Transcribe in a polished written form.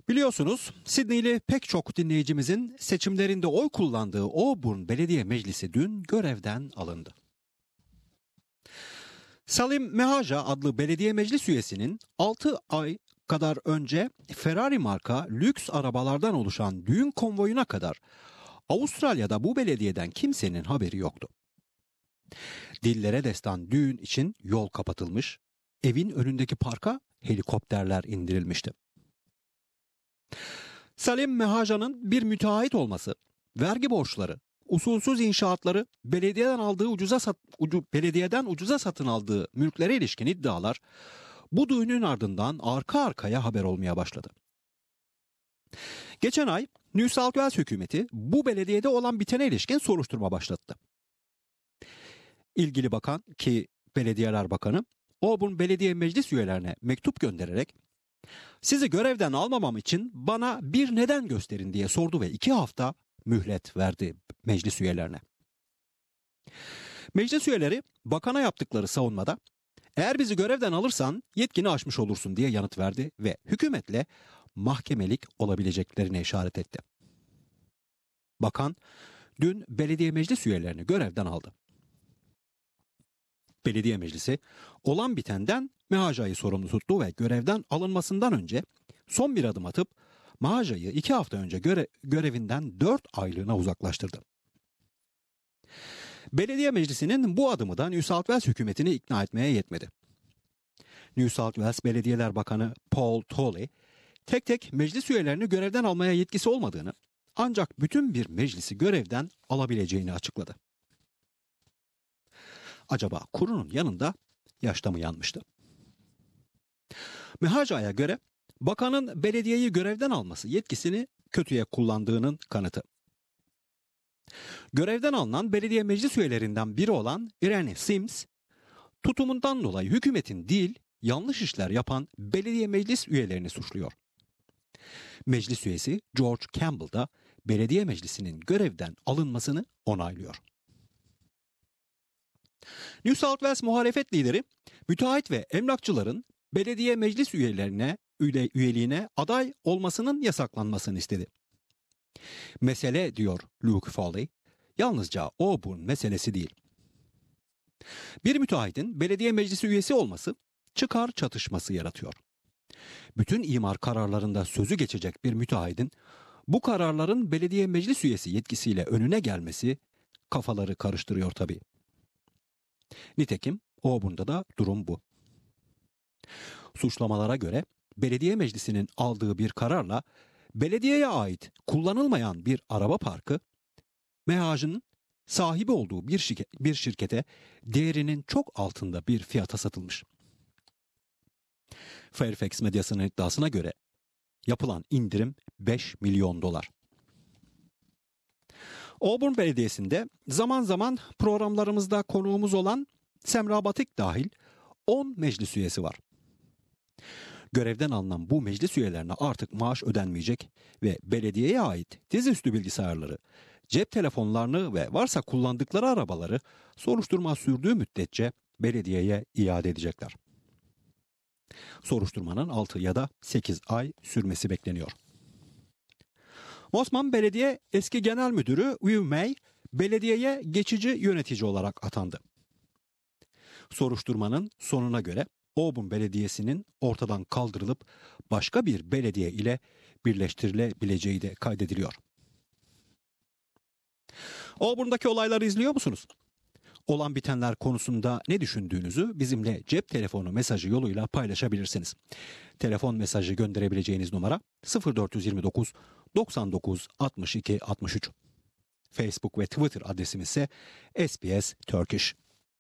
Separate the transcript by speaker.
Speaker 1: Biliyorsunuz Sydney'li pek çok dinleyicimizin seçimlerinde oy kullandığı Auburn Belediye Meclisi dün görevden alındı. Salim Mehaja adlı belediye meclis üyesinin 6 ay kadar önce Ferrari marka lüks arabalardan oluşan düğün konvoyuna kadar Avustralya'da bu belediyeden kimsenin haberi yoktu. Dillere destan düğün için yol kapatılmış, evin önündeki parka helikopterler indirilmişti. Salim Mehaja'nın bir müteahhit olması, vergi borçları, usulsüz inşaatları, belediyeden ucuza satın aldığı mülklere ilişkin iddialar bu düğünün ardından arka arkaya haber olmaya başladı. Geçen ay New South Wales hükümeti bu belediyede olan bitene ilişkin soruşturma başlattı. İlgili bakan ki Belediyeler Bakanı Auburn Belediye Meclis üyelerine mektup göndererek "Sizi görevden almamam için bana bir neden gösterin" diye sordu ve 2 hafta mühlet verdi meclis üyelerine. Meclis üyeleri bakana yaptıkları savunmada "Eğer bizi görevden alırsan yetkini aşmış olursun" diye yanıt verdi ve hükümetle mahkemelik olabileceklerine işaret etti. Bakan dün belediye meclis üyelerini görevden aldı. Belediye meclisi olan bitenden Mehaja'yı sorumlu tuttu ve görevden alınmasından önce son bir adım atıp Mehaja'yı 2 hafta önce görevinden 4 aylığına uzaklaştırdı. Belediye meclisinin bu adımı da New South Wales hükümetini ikna etmeye yetmedi. New South Wales Belediyeler Bakanı Paul Tolley tek tek meclis üyelerini görevden almaya yetkisi olmadığını, ancak bütün bir meclisi görevden alabileceğini açıkladı. Acaba kurunun yanında yaşta mı yanmıştı? Mehaja'ya göre bakanın belediyeyi görevden alması yetkisini kötüye kullandığının kanıtı. Görevden alınan belediye meclis üyelerinden biri olan Irene Sims, tutumundan dolayı hükümetin değil, yanlış işler yapan belediye meclis üyelerini suçluyor. Meclis üyesi George Campbell da belediye meclisinin görevden alınmasını onaylıyor. New South Wales muhalefet lideri müteahhit ve emlakçıların belediye meclis üyeliğine aday olmasının yasaklanmasını istedi. Mesele, diyor Luke Foley, yalnızca Auburn meselesi değil. Bir müteahhitin belediye meclisi üyesi olması çıkar çatışması yaratıyor. Bütün imar kararlarında sözü geçecek bir müteahhitin bu kararların belediye meclis üyesi yetkisiyle önüne gelmesi kafaları karıştırıyor tabii. Nitekim Auburn'da da durum bu. Suçlamalara göre belediye meclisinin aldığı bir kararla belediyeye ait kullanılmayan bir araba parkı Mehaja'nın sahibi olduğu bir şirkete değerinin çok altında bir fiyata satılmış. Fairfax medyasının iddiasına göre yapılan indirim $5 milyon. Auburn Belediyesi'nde zaman zaman programlarımızda konuğumuz olan Semra Batik dahil 10 meclis üyesi var. Görevden alınan bu meclis üyelerine artık maaş ödenmeyecek ve belediyeye ait dizüstü bilgisayarları, cep telefonlarını ve varsa kullandıkları arabaları soruşturma sürdüğü müddetçe belediyeye iade edecekler. Soruşturmanın 6 ya da 8 ay sürmesi bekleniyor. Mosman Belediye eski genel müdürü Will May belediyeye geçici yönetici olarak atandı. Soruşturmanın sonuna göre Auburn Belediyesi'nin ortadan kaldırılıp başka bir belediye ile birleştirilebileceği de kaydediliyor. Auburn'daki olayları izliyor musunuz? Olan bitenler konusunda ne düşündüğünüzü bizimle cep telefonu mesajı yoluyla paylaşabilirsiniz. Telefon mesajı gönderebileceğiniz numara 0429 99 62 63. Facebook ve Twitter adresimiz ise SBS Turkish.